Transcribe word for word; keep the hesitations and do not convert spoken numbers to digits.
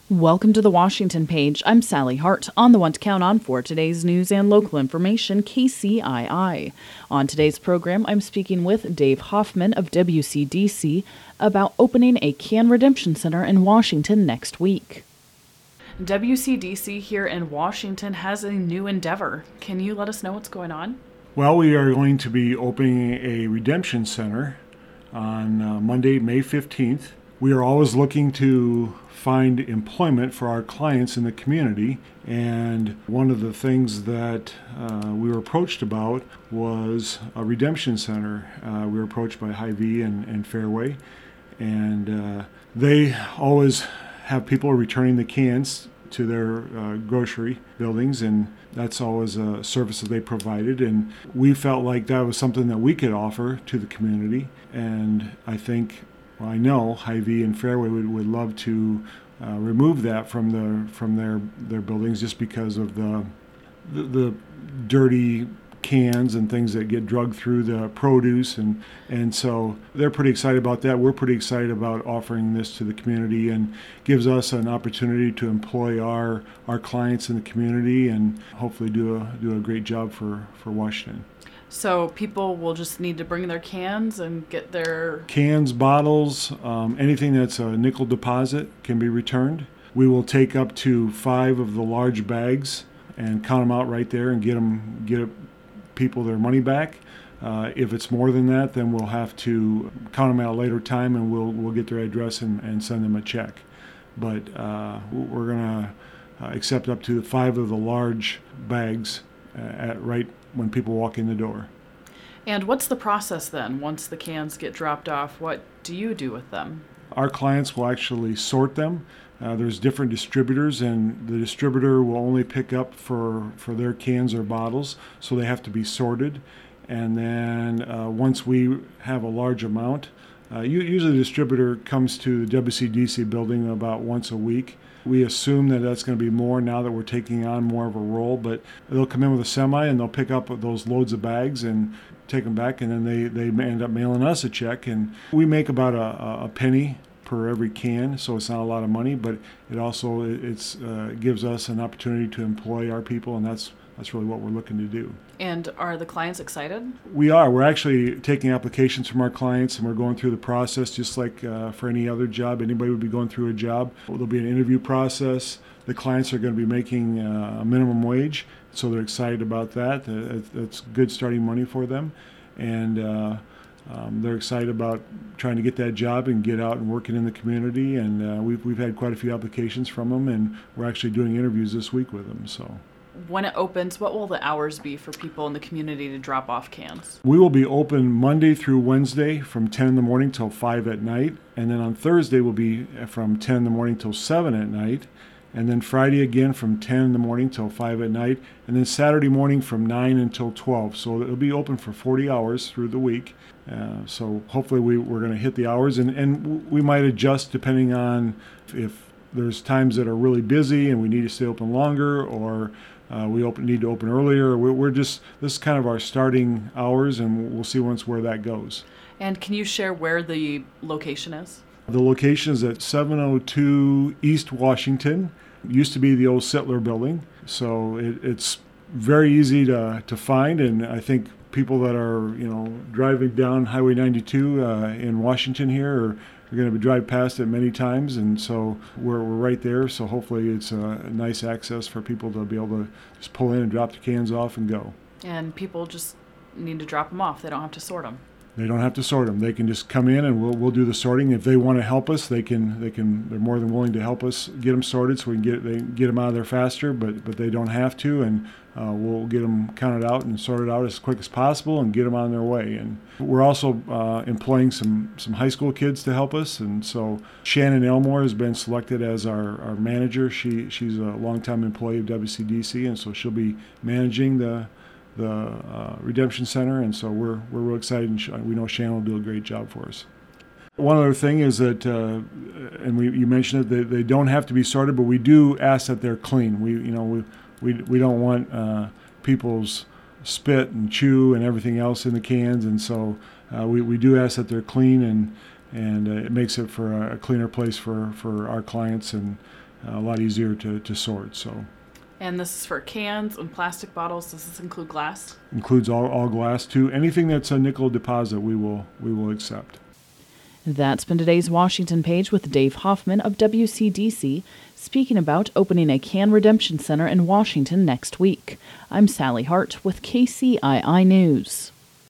Welcome to the Washington Page. I'm Sally Hart, on the one to count on for today's news and local information, K C I I. On today's program, I'm speaking with Dave Hoffman of W C D C about opening a Can Redemption Center in Washington next week. W C D C here in Washington has a new endeavor. Can you let us know what's going on? Well, we are going to be opening a redemption center on uh, Monday, May fifteenth. We are always looking to find employment for our clients in the community, and one of the things that uh, we were approached about was a redemption center. Uh, we were approached by Hy-Vee and, and Fairway, and uh, they always have people returning the cans to their uh, grocery buildings, and that's always a service that they provided, and we felt like that was something that we could offer to the community. And I think Well, I know Hy-Vee and Fairway would, would love to uh, remove that from the from their their buildings just because of the, the the dirty cans and things that get drugged through the produce, and and so they're pretty excited about that. We're pretty excited about offering this to the community, and gives us an opportunity to employ our our clients in the community and hopefully do a do a great job for for Washington. So people will just need to bring their cans and get their... Cans, bottles, um, anything that's a nickel deposit can be returned. We will take up to five of the large bags and count them out right there and get them, get people their money back. Uh, if it's more than that, then we'll have to count them at a later time, and we'll we'll get their address and, and send them a check. But uh, we're going to uh, accept up to five of the large bags uh, at right when people walk in the door. And what's the process then? Once the cans get dropped off, what do you do with them? Our clients will actually sort them. Uh, there's different distributors, and the distributor will only pick up for, for their cans or bottles, so they have to be sorted. And then uh, once we have a large amount, uh, usually the distributor comes to the W C D C building about once a week. We assume that that's going to be more now that we're taking on more of a role, but they'll come in with a semi and they'll pick up those loads of bags and take them back, and then they, they end up mailing us a check. And we make about a, a penny per every can, so it's not a lot of money, but it also it's uh, gives us an opportunity to employ our people, and that's that's really what we're looking to do. And are the clients excited? We are. We're actually taking applications from our clients, and we're going through the process just like uh, for any other job. Anybody would be going through a job. There'll be an interview process. The clients are going to be making uh, a minimum wage, so they're excited about that. That's good starting money for them. And uh, um, they're excited about trying to get that job and get out and working in the community. And uh, we've, we've had quite a few applications from them, and we're actually doing interviews this week with them. So. When it opens, what will the hours be for people in the community to drop off cans? We will be open Monday through Wednesday from ten in the morning till five at night. And then on Thursday we'll be from ten in the morning till seven at night. And then Friday again from ten in the morning till five at night. And then Saturday morning from nine until twelve. So it'll be open for forty hours through the week. Uh, so hopefully we, we're going to hit the hours. And, and we might adjust depending on if there's times that are really busy and we need to stay open longer, or Uh, we open, need to open earlier. We're, we're just, this is kind of our starting hours, and we'll see once where that goes. And can you share where the location is? The location is at seven oh two East Washington. It used to be the old Sittler building, so it, it's very easy to, to find, and I think people that are, you know, driving down Highway ninety-two uh, in Washington here are We're going to drive past it many times, and so we're, we're right there. So hopefully it's a, a nice access for people to be able to just pull in and drop the cans off and go. And people just need to drop them off. They don't have to sort them. They don't have to sort them. They can just come in and we'll we'll do the sorting. If they want to help us, they can. They can. They're more than willing to help us get them sorted, so we can get they get them out of there faster. But but they don't have to, and uh, we'll get them counted out and sorted out as quick as possible and get them on their way. And we're also uh, employing some some high school kids to help us. And so Shannon Elmore has been selected as our, our manager. She she's a longtime employee of W C D C, and so she'll be managing the. the uh, Redemption Center, and so we're we're real excited, and we know Shannon will do a great job for us. One other thing is that, uh, and we you mentioned it, they, they don't have to be sorted, but we do ask that they're clean. We you know we we, we don't want uh, people's spit and chew and everything else in the cans, and so uh, we we do ask that they're clean, and and uh, it makes it for a cleaner place for, for our clients and a lot easier to, to sort. So And this is for cans and plastic bottles. Does this include glass? includes all, all glass too. Anything that's a nickel deposit, we will we will accept. That's been today's Washington Page with Dave Hoffman of W C D C, speaking about opening a can redemption center in Washington next week. I'm Sally Hart with K C I I News.